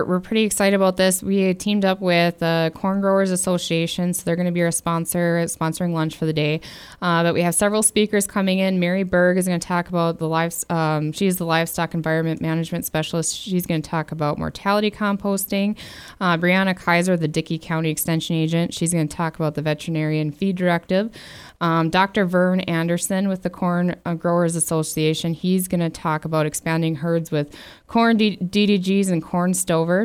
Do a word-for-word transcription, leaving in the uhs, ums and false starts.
we're pretty excited about this. We teamed up with the Corn Growers Association, so they're going to be our sponsor, sponsoring lunch for the day. Uh, but we have several speakers coming in. Mary Berg is going to talk about the lives. Um, she's the livestock environment management specialist. She's going to talk about mortality composting. Uh, Brianna Kaiser, the Dickey County Extension agent, she's going to talk about the veterinarian feed directive. Um, Doctor Vern Anderson with the Corn Growers Association, he's going to talk about expanding herds with corn D- DDGs and corn stovers.